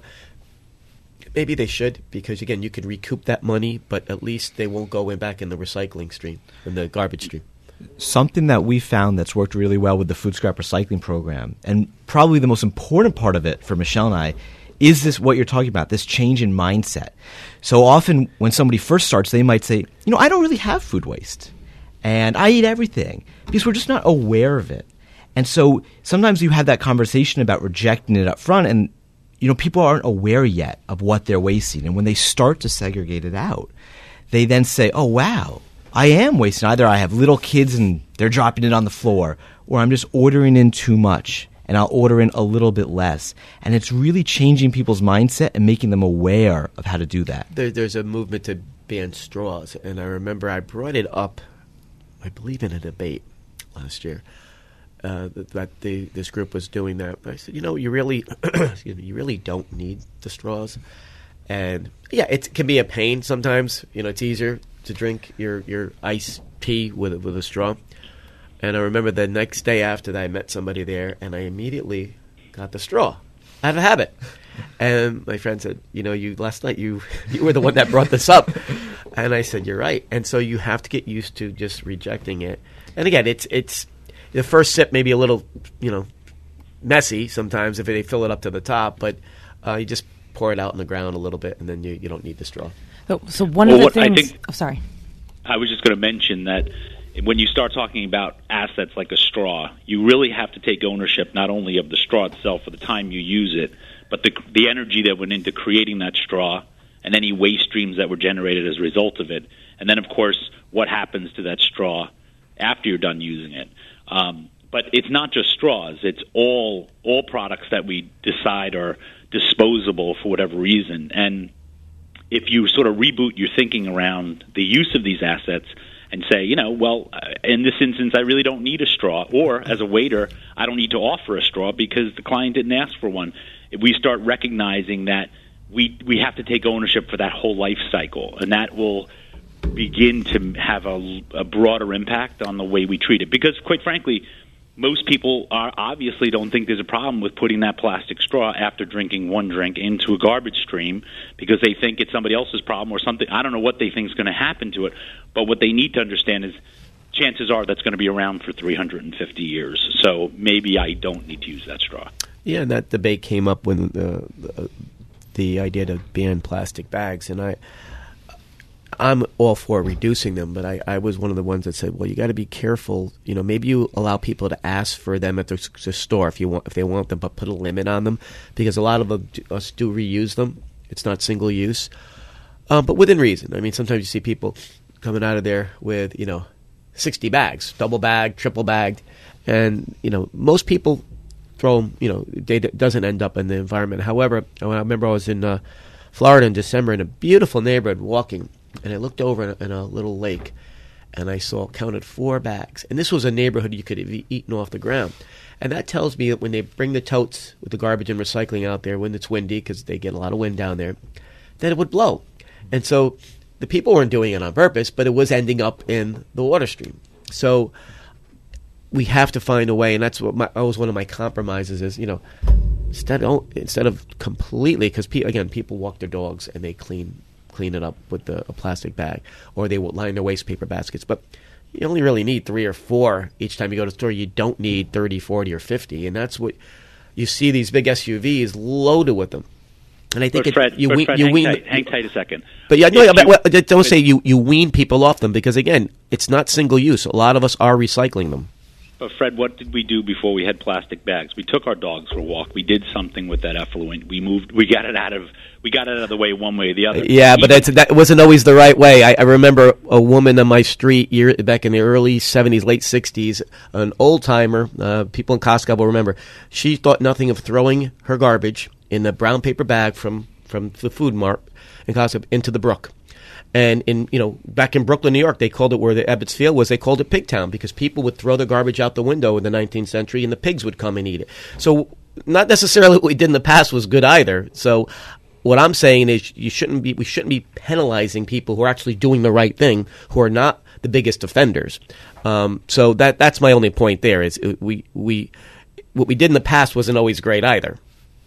Maybe they should, because, again, you could recoup that money, but at least they won't go in back in the recycling stream, in the garbage stream. Something that we found that's worked really well with the food scrap recycling program, and probably the most important part of it for Michelle and I, is this what you're talking about, this change in mindset. So often when somebody first starts, they might say, you know, I don't really have food waste, and I eat everything, because we're just not aware of it. And so sometimes you have that conversation about rejecting it up front, and you know, people aren't aware yet of what they're wasting. And when they start to segregate it out, they then say, oh, wow, I am wasting. Either I have little kids and they're dropping it on the floor, or I'm just ordering in too much and I'll order in a little bit less. And it's really changing people's mindset and making them aware of how to do that. There, there's a movement to ban straws. And I remember I brought it up, I believe, in a debate last year. Uh, that the, this group was doing that. I said, you know, you really, excuse me, you really don't need the straws. And yeah, it can be a pain sometimes. You know, it's easier to drink your, your iced tea with with a straw. And I remember the next day after that, I met somebody there, and I immediately got the straw. I have a habit. And my friend said, you know, you last night you you were the one that brought this up. And I said, you're right. And so you have to get used to just rejecting it. And again, it's it's. the first sip may be a little, you know, messy sometimes if they fill it up to the top, but uh, you just pour it out on the ground a little bit, and then you, you don't need the straw. So, so one well, of the what things... I think, oh, sorry. I was just going to mention that when you start talking about assets like a straw, you really have to take ownership not only of the straw itself for the time you use it, but the, the energy that went into creating that straw and any waste streams that were generated as a result of it. And then, of course, what happens to that straw after you're done using it. Um, but it's not just straws. It's all all products that we decide are disposable for whatever reason. And if you sort of reboot your thinking around the use of these assets and say, you know, well, in this instance, I really don't need a straw, or as a waiter, I don't need to offer a straw because the client didn't ask for one. If we start recognizing that we we have to take ownership for that whole life cycle, and that will begin to have a, a broader impact on the way we treat it. Because, quite frankly, most people are obviously don't think there's a problem with putting that plastic straw after drinking one drink into a garbage stream because they think it's somebody else's problem or something. I don't know what they think is going to happen to it, but what they need to understand is chances are that's going to be around for three hundred fifty years. So maybe I don't need to use that straw. Yeah, and that debate came up when the, the, the idea to ban plastic bags, and I... I'm all for reducing them, but I, I was one of the ones that said, well, you got to be careful. You know, maybe you allow people to ask for them at the, the store if you want, if they want them, but put a limit on them, because a lot of them, us do reuse them. It's not single use, um, but within reason. I mean, sometimes you see people coming out of there with, you know, sixty bags, double bagged, triple bagged, and, you know, most people throw them, you know, they, it doesn't end up in the environment. However, I remember I was in uh, Florida in December in a beautiful neighborhood walking, and I looked over in a, in a little lake, and I saw counted four bags. And this was a neighborhood you could have eaten off the ground. And that tells me that when they bring the totes with the garbage and recycling out there when it's windy, because they get a lot of wind down there, that it would blow. And so the people weren't doing it on purpose, but it was ending up in the water stream. So we have to find a way, and that's what my, that was one of my compromises is, you know, instead of, instead of completely, because, pe- again, people walk their dogs and they clean clean it up with the, a plastic bag, or they will line their waste paper baskets. But you only really need three or four each time you go to the store. You don't need thirty, forty, or fifty. And that's what you see these big S U Vs loaded with them. And I think but it, Fred, you, but we, Fred, you hang, wean. tight, hang tight a second. But yeah, no, you, but, well, don't say you, you wean people off them, because, again, it's not single use. A lot of us are recycling them. But, Fred, what did we do before we had plastic bags? We took our dogs for a walk. We did something with that effluent. We moved. We got it out of. We got it out of the way one way or the other. Yeah, but that's, that wasn't always the right way. I, I remember a woman on my street year, back in the early seventies, late sixties, an old-timer, uh, people in Costco will remember, she thought nothing of throwing her garbage in a brown paper bag from, from the food mart in Costco into the brook. And in you know back in Brooklyn, New York, they called it where the Ebbets Field was. They called it Pigtown because people would throw their garbage out the window in the nineteenth century, and the pigs would come and eat it. So, not necessarily what we did in the past was good either. So, what I'm saying is, you shouldn't be. We shouldn't be penalizing people who are actually doing the right thing, who are not the biggest offenders. Um, so that that's my only point there. Is we we what we did in the past wasn't always great either.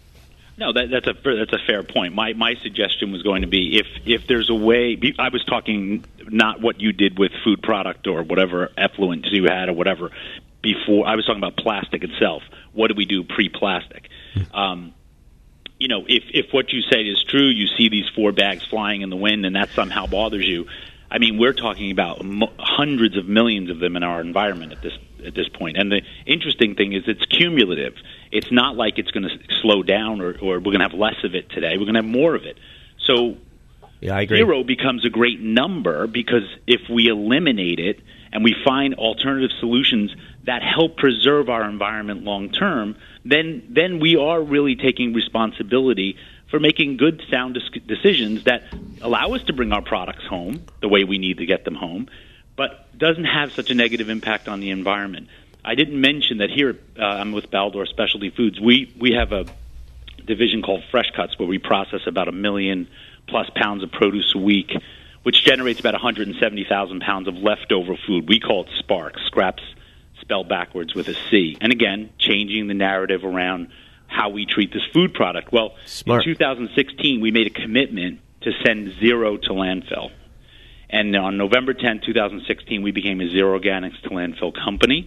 No, that, that's a that's a fair point. My my suggestion was going to be if if there's a way. I was talking not what you did with food product or whatever effluents you had or whatever before. I was talking about plastic itself. What do we do pre-plastic? Um, you know, if if what you say is true, you see these four bags flying in the wind, and that somehow bothers you. I mean, we're talking about mo- hundreds of millions of them in our environment at this at this point. And the interesting thing is it's cumulative. It's not like it's going to slow down or, or we're going to have less of it today. We're going to have more of it. So yeah, I agree. Zero becomes a great number because if we eliminate it and we find alternative solutions that help preserve our environment long term, then then we are really taking responsibility for making good, sound dis- decisions that allow us to bring our products home the way we need to get them home, but doesn't have such a negative impact on the environment. I didn't mention that here, uh, I'm with Baldor Specialty Foods. We we have a division called Fresh Cuts where we process about a million plus pounds of produce a week, which generates about one hundred seventy thousand pounds of leftover food. We call it SPARK, scraps spelled backwards with a C. And again, changing the narrative around how we treat this food product. Well, Smart. In two thousand sixteen, we made a commitment to send zero to landfill. And on November tenth, twenty sixteen, we became a Zero Organics to Landfill company.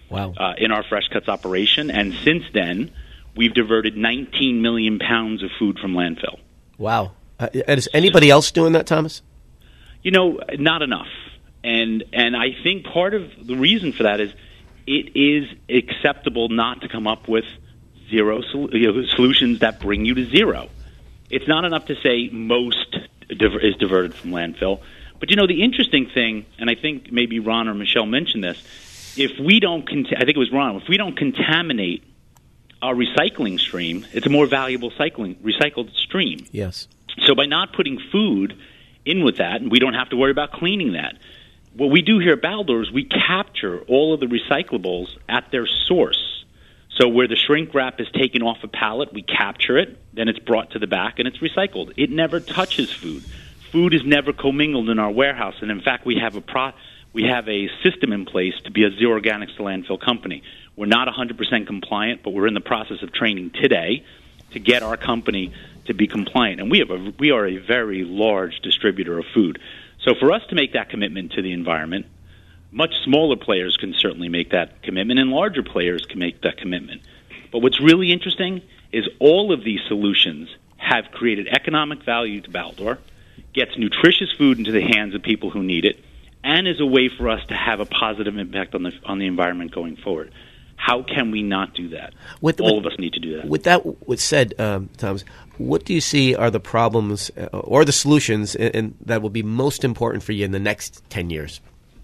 Wow. uh, in our fresh cuts operation. And since then, we've diverted nineteen million pounds of food from landfill. Wow. Uh, is anybody else doing that, Thomas? You know, not enough. And and I think part of the reason for that is it is acceptable not to come up with zero sol- you know, solutions that bring you to zero. It's not enough to say most diver- is diverted from landfill. But, you know, the interesting thing, and I think maybe Ron or Michelle mentioned this, if we don't, cont- I think it was Ron, if we don't contaminate our recycling stream, it's a more valuable cycling, recycled stream. Yes. So by not putting food in with that, and we don't have to worry about cleaning that, what we do here at Baldor is we capture all of the recyclables at their source. So where the shrink wrap is taken off a pallet, we capture it, then it's brought to the back, and it's recycled. It never touches food. Food is never commingled in our warehouse, and in fact, we have a pro- we have a system in place to be a zero organics to landfill company. We're not one hundred percent compliant, but we're in the process of training today to get our company to be compliant. And we have a, we are a very large distributor of food. So for us to make that commitment to the environment, much smaller players can certainly make that commitment, and larger players can make that commitment. But what's really interesting is all of these solutions have created economic value to Baldor, gets nutritious food into the hands of people who need it, and is a way for us to have a positive impact on the on the environment going forward. How can we not do that? With, All with, of us need to do that. With that with said, um, Thomas, what do you see are the problems uh, or the solutions in, in, that will be most important for you in the next ten years?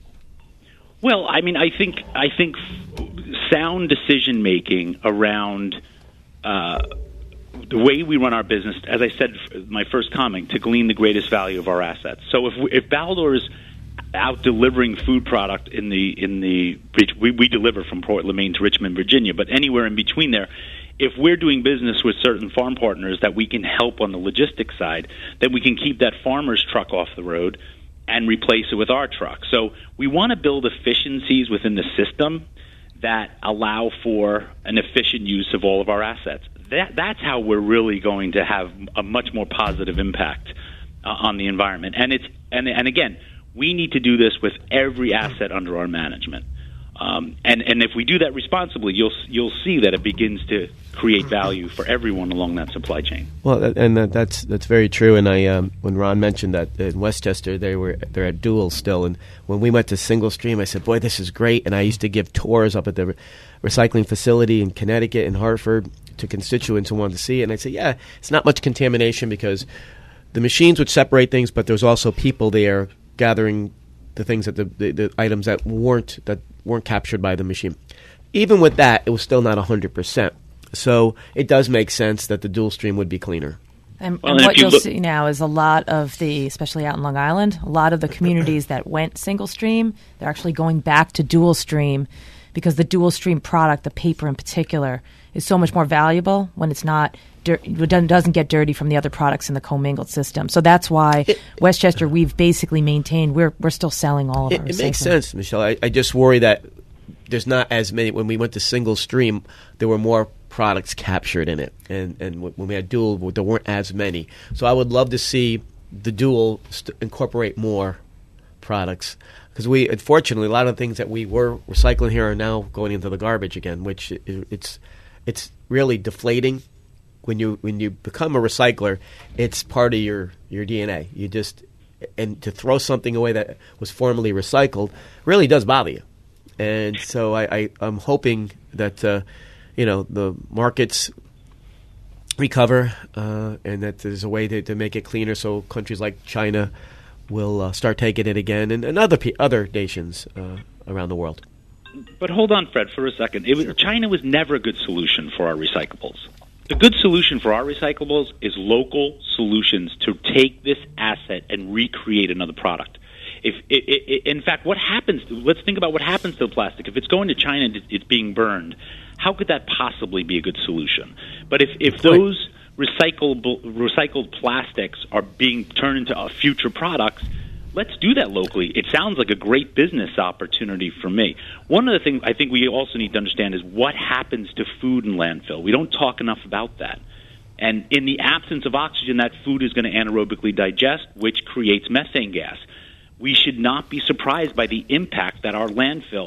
Well, I mean, I think I think sound decision making around uh, the way we run our business. As I said, my first comment, to glean the greatest value of our assets. So if we, if Baldor is out delivering food product in the in the we, we deliver from Portland, Maine to Richmond, Virginia, but anywhere in between there, if we're doing business with certain farm partners that we can help on the logistics side, then we can keep that farmer's truck off the road and replace it with our truck. So we want to build efficiencies within the system that allow for an efficient use of all of our assets. That that's how we're really going to have a much more positive impact uh, on the environment. And it's and and again, we need to do this with every asset under our management. Um, and, and if we do that responsibly, you'll you'll see that it begins to create value for everyone along that supply chain. Well, and that's that's very true. And I, um, when Ron mentioned that in Westchester, they were they're at dual still. And when we went to single stream, I said, "Boy, this is great." And I used to give tours up at the re- recycling facility in Connecticut and Hartford to constituents who wanted to see it. And I said, "Yeah, it's not much contamination because the machines would separate things, but there's also people there gathering the things that the, the, the items that weren't that weren't captured by the machine. Even with that, it was still not one hundred percent. So it does make sense that the dual stream would be cleaner. And, Well, and and what if you you'll look- see now is a lot of the, especially out in Long Island, a lot of the communities that went single stream, they're actually going back to dual stream because the dual stream product, the paper in particular, is so much more valuable when it's not dir- it doesn't doesn't get dirty from the other products in the commingled system. So that's why Westchester, we've basically maintained we're we're still selling all of It, our it makes recycling. sense, Michelle. I, I just worry that there's not as many. When we went to single stream, there were more products captured in it, and and when we had dual, there weren't as many. So I would love to see the dual st- incorporate more products, because we, unfortunately, a lot of the things that we were recycling here are now going into the garbage again, which it, it's it's really deflating. When you when you become a recycler, it's part of your, your D N A. You just and to throw something away that was formerly recycled really does bother you. And so I, I I'm hoping that uh, you know the markets recover uh, and that there's a way to, to make it cleaner, so countries like China will uh, start taking it again, and, and other pe- other nations uh, around the world. But hold on, Fred, for a second. It was, China was never a good solution for our recyclables. The good solution for our recyclables is local solutions to take this asset and recreate another product. If it, it, it, in fact, what happens? Let's think about what happens to the plastic. If it's going to China and it's being burned, how could that possibly be a good solution? But if, if those recyclable recycled plastics are being turned into uh, future products, let's do that locally. It sounds like a great business opportunity for me. One of the things I think we also need to understand is what happens to food in landfill. We don't talk enough about that. And in the absence of oxygen, that food is going to anaerobically digest, which creates methane gas. We should not be surprised by the impact that our landfill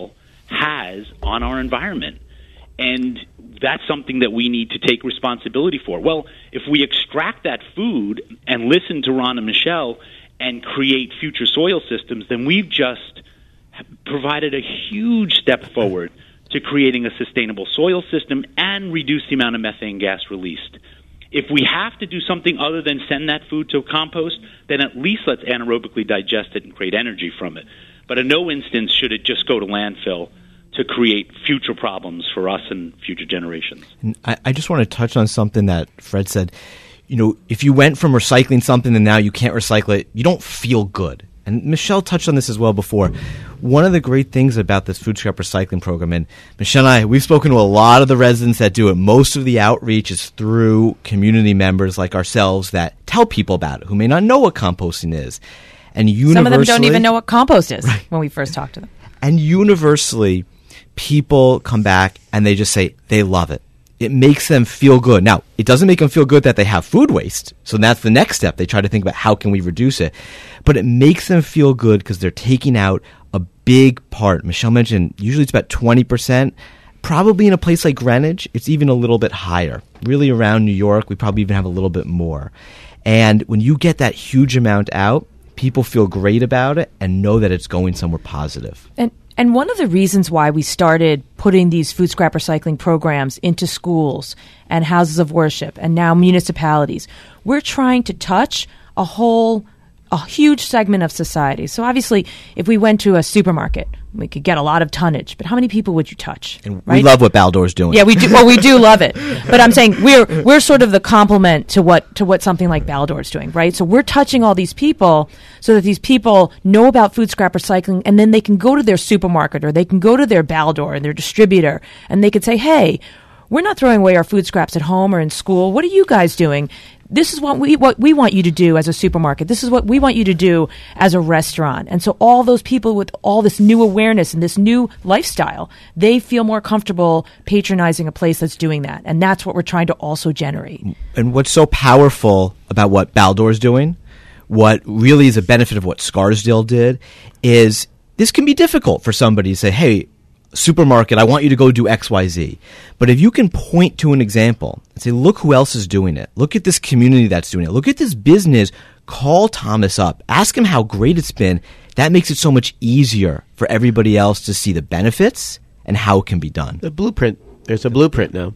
has on our environment. And that's something that we need to take responsibility for. Well, if we extract that food and listen to Ron and Michelle and create future soil systems, then we've just provided a huge step forward to creating a sustainable soil system and reduce the amount of methane gas released. If we have to do something other than send that food to compost, then at least let's anaerobically digest it and create energy from it. But in no instance should it just go to landfill to create future problems for us and future generations. And I, I just want to touch on something that Fred said. You know, if you went from recycling something and now you can't recycle it, you don't feel good. And Michelle touched on this as well before. One of the great things about this food scrap recycling program, and Michelle and I, we've spoken to a lot of the residents that do it. Most of the outreach is through community members like ourselves that tell people about it, who may not know what composting is. And universally, some of them don't even know what compost is right. when we first talk to them. And universally, people come back and they just say they love it. It makes them feel good. Now, it doesn't make them feel good that they have food waste. So that's the next step. They try to think about how can we reduce it. But it makes them feel good because they're taking out a big part. Michelle mentioned usually it's about twenty percent. Probably in a place like Greenwich, it's even a little bit higher. Really around New York, we probably even have a little bit more. And when you get that huge amount out, people feel great about it and know that it's going somewhere positive. And And one of the reasons why we started putting these food scrap recycling programs into schools and houses of worship and now municipalities, we're trying to touch a whole, a huge segment of society. So obviously, if we went to a supermarket, we could get a lot of tonnage, but how many people would you touch? And right? we love what Baldor's doing. Yeah, we do. Well, we do love it. But I'm saying we're we're sort of the complement to what to what something like Baldor's doing, right? So we're touching all these people so that these people know about food scrap recycling, and then they can go to their supermarket or they can go to their Baldor and their distributor, and they could say, "Hey, we're not throwing away our food scraps at home or in school. What are you guys doing? This is what we what we want you to do as a supermarket. This is what we want you to do as a restaurant." And so all those people with all this new awareness and this new lifestyle, they feel more comfortable patronizing a place that's doing that. And that's what we're trying to also generate. And what's so powerful about what Baldor's doing, what really is a benefit of what Scarsdale did, is this can be difficult for somebody to say, hey, supermarket, I want you to go do X Y Z. But if you can point to an example and say, look who else is doing it. Look at this community that's doing it. Look at this business. Call Thomas up. Ask him how great it's been. That makes it so much easier for everybody else to see the benefits and how it can be done. The blueprint. There's a blueprint now,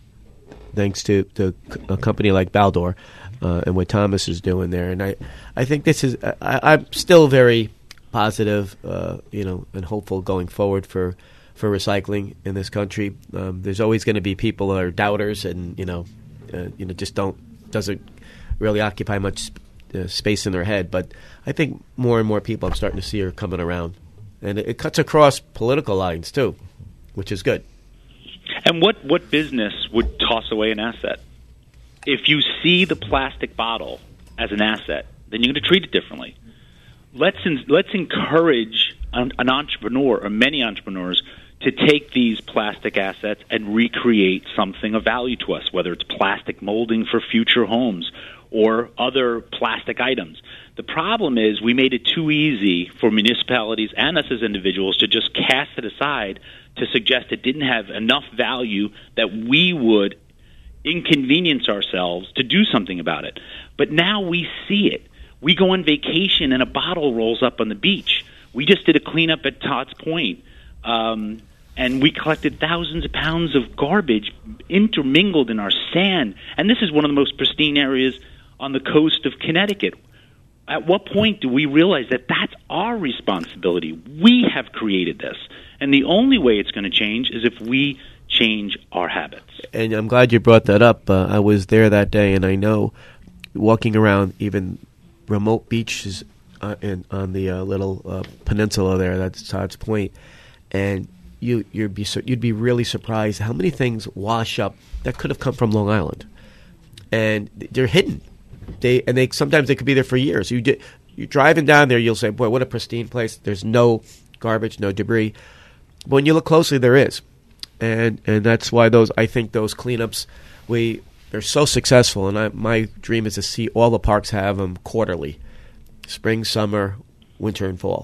thanks to, to a company like Baldor uh, and what Thomas is doing there. And I, I think this is, I, I'm still very positive, uh, you know, and hopeful going forward for for recycling in this country. Um, there's always going to be people that are doubters and, you know, uh, you know, just don't, doesn't really occupy much sp- uh, space in their head. But I think more and more people I'm starting to see are coming around. And it, it cuts across political lines, too, which is good. And what, what business would toss away an asset? If you see the plastic bottle as an asset, then you're going to treat it differently. Let's, in, let's encourage an, an entrepreneur or many entrepreneurs to take these plastic assets and recreate something of value to us, whether it's plastic molding for future homes or other plastic items. The problem is we made it too easy for municipalities and us as individuals to just cast it aside to suggest it didn't have enough value that we would inconvenience ourselves to do something about it. But now we see it. We go on vacation and a bottle rolls up on the beach. We just did a cleanup at Todd's Point. Um, And we collected thousands of pounds of garbage intermingled in our sand. And this is one of the most pristine areas on the coast of Connecticut. At what point do we realize that that's our responsibility? We have created this. And the only way it's going to change is if we change our habits. And I'm glad you brought that up. Uh, I was there that day, and I know walking around even remote beaches uh, in, on the uh, little uh, peninsula there, that's Todd's Point, and You, you'd be you'd be really surprised how many things wash up that could have come from Long Island, and they're hidden. They and they sometimes they could be there for years. You di- you're driving down there, you'll say, "Boy, what a pristine place! There's no garbage, no debris." But when you look closely, there is, and and that's why those I think those cleanups we they're so successful. And I, my dream is to see all the parks have them quarterly, spring, summer, winter, and fall.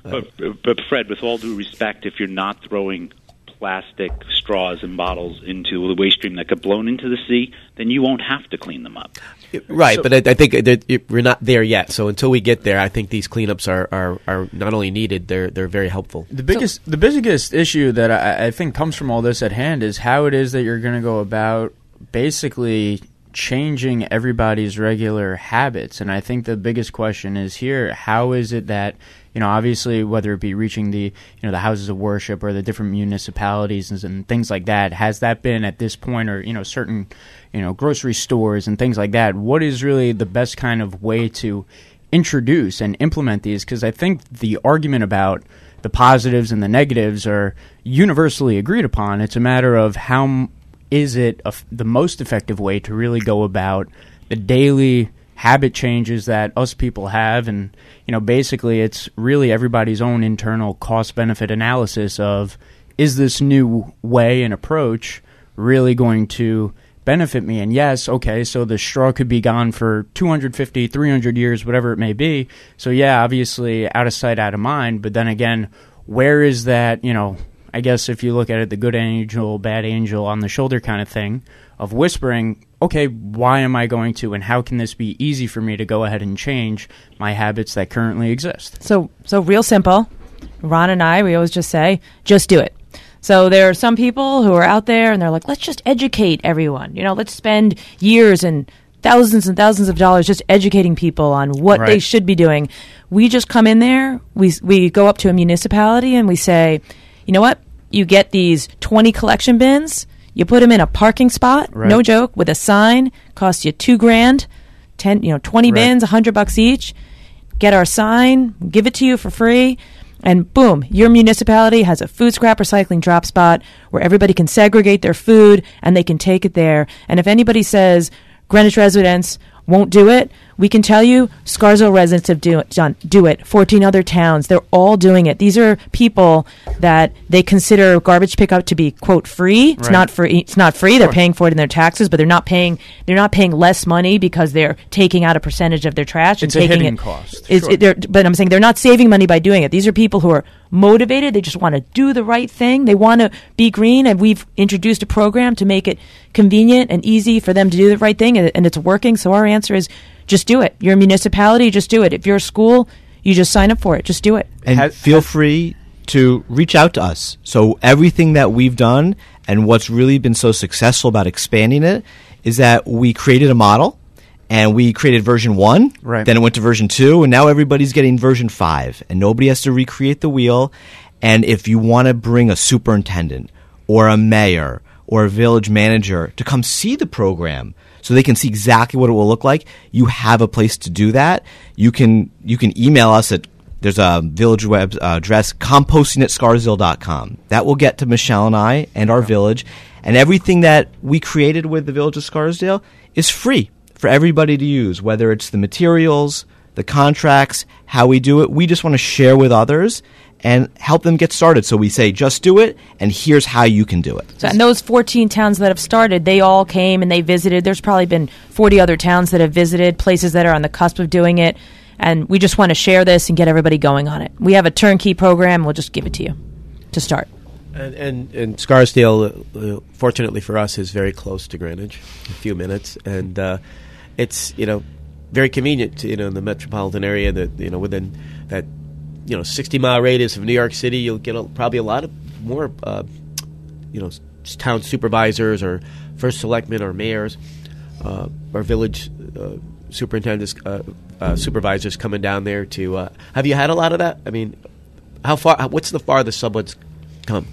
But, but Fred, with all due respect, if you're not throwing plastic straws and bottles into the waste stream that get blown into the sea, then you won't have to clean them up. Right, So- but I, I think that it, we're not there yet. So until we get there, I think these cleanups are, are, are not only needed, they're they're very helpful. The biggest the biggest issue that I, I think comes from all this at hand is how it is that you're going to go about basically changing everybody's regular habits. And I think the biggest question is here, how is it that, you know, obviously whether it be reaching the, you know, the houses of worship or the different municipalities and, and things like that, has that been at this point, or, you know, certain, you know, grocery stores and things like that, what is really the best kind of way to introduce and implement these? Because I think the argument about the positives and the negatives are universally agreed upon. It's a matter of how m- is it a f- the most effective way to really go about the daily habit changes that us people have. And, you know, basically it's really everybody's own internal cost-benefit analysis of, is this new way and approach really going to benefit me? And yes, okay, so the straw could be gone for two hundred fifty, three hundred years, whatever it may be. So yeah, obviously out of sight, out of mind. But then again, where is that, you know, I guess if you look at it, the good angel, bad angel on the shoulder kind of thing of whispering, okay, why am I going to, and how can this be easy for me to go ahead and change my habits that currently exist? So, so real simple. Ron and I, we always just say, just do it. So there are some people who are out there and they're like, let's just educate everyone. You know, let's spend years and thousands and thousands of dollars just educating people on what Right. they should be doing. We just come in there, we we go up to a municipality and we say, you know what? You get these twenty collection bins, you put them in a parking spot, Right. no joke, with a sign, costs you two grand, ten, you know, twenty Right. bins, a hundred bucks each. Get our sign, give it to you for free. And boom, your municipality has a food scrap recycling drop spot where everybody can segregate their food and they can take it there. And if anybody says Greenwich residents won't do it, we can tell you Scarsdale residents have do, done, do it. fourteen other towns, they're all doing it. These are people that they consider garbage pickup to be, quote, free. It's Right. not free. It's not free. They're Sure. paying for it in their taxes, but they're not paying. They're not paying less money because they're taking out a percentage of their trash and It's a taking hidden it. cost, It's, sure. it, they're, but I'm saying they're not saving money by doing it. These are people who are motivated. They just want to do the right thing. They want to be green, and we've introduced a program to make it convenient and easy for them to do the right thing, and, and it's working. So our answer is just do it. You're a municipality, just do it. If you're a school, you just sign up for it. Just do it. And feel free to reach out to us. So everything that we've done and what's really been so successful about expanding it is that we created a model and we created version one, Right. then it went to version two, and now everybody's getting version five, and nobody has to recreate the wheel. And if you want to bring a superintendent or a mayor or a village manager to come see the program so they can see exactly what it will look like, you have a place to do that. You can you can email us at, there's a village web uh, address, composting at scarsdale dot com. That will get to Michelle and I and our village. And everything that we created with the Village of Scarsdale is free for everybody to use, whether it's the materials, the contracts, how we do it. We just want to share with others and help them get started. So we say, just do it, and here's how you can do it. So, and those fourteen towns that have started, they all came and they visited. There's probably been forty other towns that have visited, places that are on the cusp of doing it. And we just want to share this and get everybody going on it. We have a turnkey program. We'll just give it to you to start. And, and, and Scarsdale, uh, fortunately for us, is very close to Greenwich, a few minutes. And uh, it's, you know, very convenient to, you know, in the metropolitan area that, you know, within that, you know, sixty mile radius of New York City, you'll get a, probably a lot of more, uh, you know, s- town supervisors or first selectmen or mayors uh, or village uh, superintendents, uh, uh, supervisors coming down there to. Uh, have you had a lot of that? I mean, how far? What's the farthest someone's come?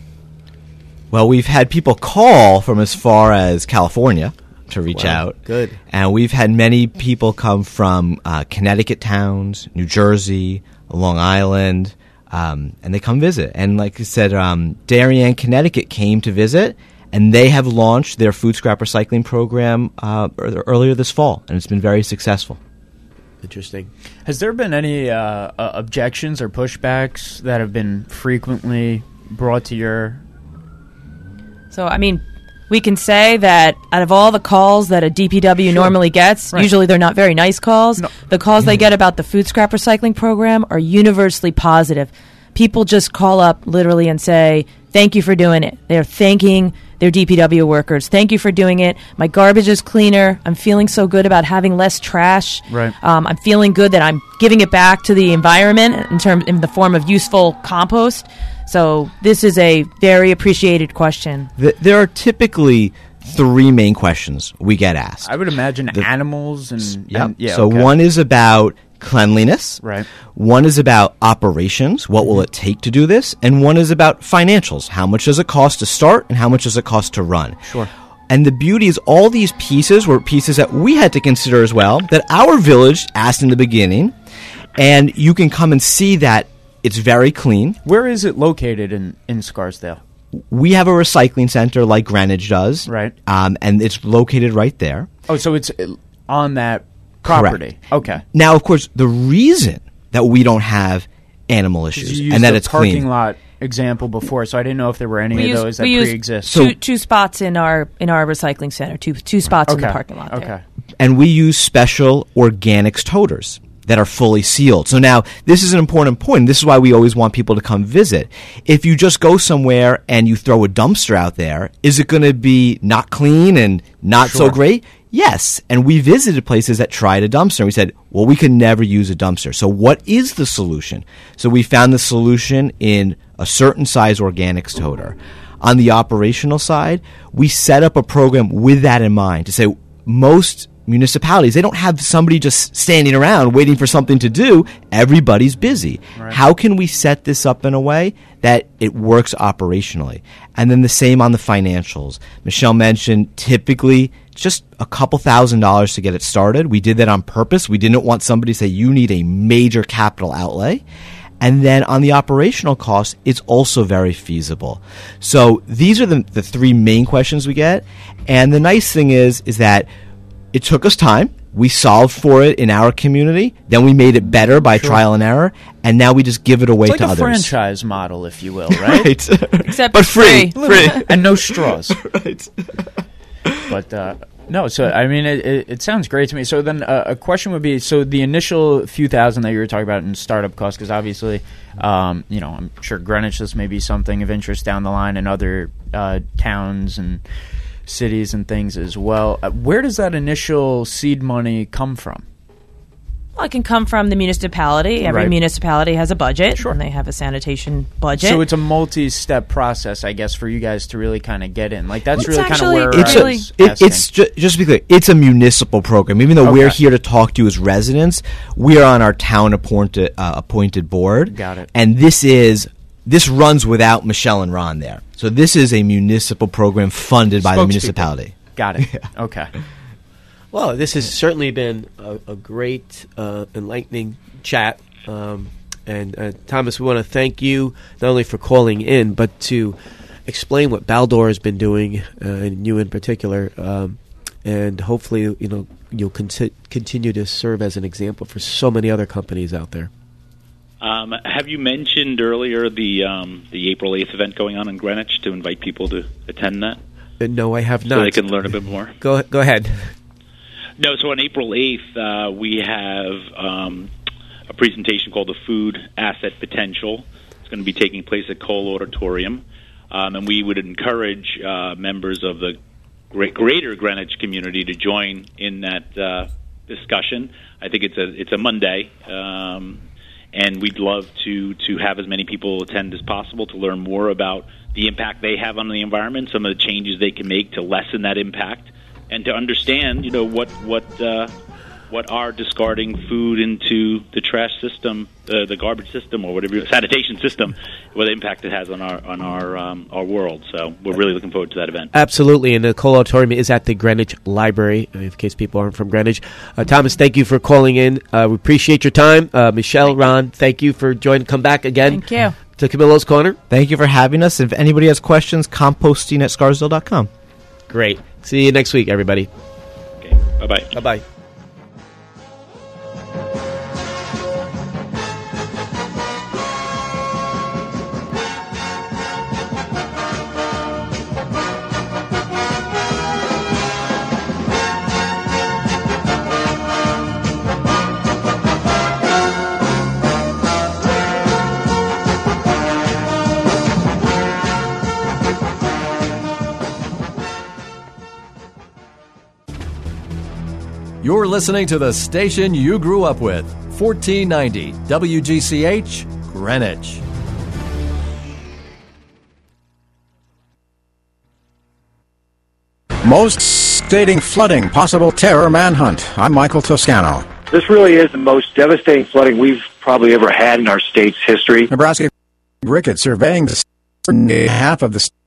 Well, we've had people call from as far as California to reach Wow, out. good. And we've had many people come from uh, Connecticut towns, New Jersey, Long Island, um, and they come visit. And like I said, um, Darien, Connecticut came to visit, and they have launched their food scrap recycling program uh, ear- earlier this fall, and it's been very successful. Interesting. Has there been any uh, uh, objections or pushbacks that have been frequently brought to your... So, I mean, we can say that out of all the calls that a D P W Sure. normally gets, Right. usually they're not very nice calls. The calls they get about the food scrap recycling program are universally positive. people just call up literally and say, thank you for doing it. They're thanking their D P W workers. Thank you for doing it. My garbage is cleaner. I'm feeling so good about having less trash. Right. Um, I'm feeling good that I'm giving it back to the environment in terms in the form of useful compost. So this is a very appreciated question. The, there are typically three main questions we get asked. I would imagine The- animals and, Yep. and yeah. so okay. one is about cleanliness. Right. One is about operations. What will it take to do this? And one is about financials. How much does it cost to start and how much does it cost to run? Sure. And the beauty is all these pieces were pieces that we had to consider as well, that our village asked in the beginning. And you can come and see that it's very clean. Where is it located in, in Scarsdale? We have a recycling center like Greenwich does. Right. Um, and it's located right there. Oh, so it's uh, on that property. Correct. Okay. Now, of course, the reason that we don't have animal issues You used and that the it's parking clean. lot example before, so I didn't know if there were any We of use- those that we use pre-exist. two, two spots in our in our recycling center. Two two spots in the Okay. parking lot. Okay. There. And we use special organics toters that are fully sealed. So now, this is an important point. This is why we always want people to come visit. If you just go somewhere and you throw a dumpster out there, is it going to be not clean and not so Sure. great? Yes. And we visited places that tried a dumpster. And we said, well, we could never use a dumpster. So what is the solution? So we found the solution in a certain size organics toter. On the operational side, we set up a program with that in mind to say most municipalities, they don't have somebody just standing around waiting for something to do. Everybody's busy. Right. How can we set this up in a way that it works operationally? And then the same on the financials. Michelle mentioned typically just a couple thousand dollars to get it started. We did that on purpose. We didn't want somebody to say, you need a major capital outlay. And then on the operational cost, it's also very feasible. So these are the, the three main questions we get. And the nice thing is, is that it took us time. We solved for it in our community. Then we made it better by Sure. trial and error. And now we just give it away It's like to a others. franchise model, if you will, right? Right. Except but it's free. free. Free. And no straws. Right. But uh, no, so I mean, it, it, it sounds great to me. So then, uh, a question would be: so the initial few thousand that you were talking about in startup costs, because obviously, um, you know, I'm sure Greenwich, this may be something of interest down the line, and other uh, towns and cities and things as well. Uh, where does that initial seed money come from? Well, it can come from the municipality. Every Right. municipality has a budget, Sure. and they have a sanitation budget. So it's a multi-step process, I guess, for you guys to really kind of get in. Like that's It's really kind of actually where It's, I a, was it, asking. it's ju- just to be clear, it's a municipal program. Even though we're Okay. here to talk to you as residents, we are on our town appointed uh, appointed board. Got it. And this is this runs without Michelle and Ron there. So this is a municipal program funded by the Spokespeople. municipality. Got it. Okay. Well, this has certainly been a, a great, uh, enlightening chat. Um, and uh, Thomas, we want to thank you not only for calling in, but to explain what Baldor has been doing, uh, and you in particular. Um, and hopefully, you know, you'll conti- continue to serve as an example for so many other companies out there. Um, have you mentioned earlier the um, the April eighth event going on in Greenwich to invite people to attend that? Uh, no, I have So not. they can learn a bit more? Go go ahead. No, so on April eighth, uh, we have um, a presentation called The Food Asset Potential. It's going to be taking place at Cole Auditorium. Um, and we would encourage uh, members of the great, greater Greenwich community to join in that uh, discussion. I think it's a it's a Monday, um, and we'd love to, to have as many people attend as possible to learn more about the impact they have on the environment, some of the changes they can make to lessen that impact, and to understand, you know, what what uh, what our discarding food into the trash system, uh, the garbage system, or whatever sanitation system, what impact it has on our on our um, our world. So we're really looking forward to that event. Absolutely, and the Cole Auditorium is at the Greenwich Library, in case people aren't from Greenwich. Uh, Thomas, thank you for calling in. Uh, we appreciate your time. Uh, Michelle, Ron, thank you for joining. Come back again. Thank you. To Camillo's Corner. Thank you for having us. If anybody has questions, composting at scarsdale dot com. Great. See you next week, everybody. Okay. Bye-bye. Bye-bye. You're listening to the station you grew up with, fourteen ninety W G C H, Greenwich. Most stating flooding, possible terror manhunt. I'm Michael Toscano. This really is the most devastating flooding we've probably ever had in our state's history. Nebraska Ricketts surveying the half of the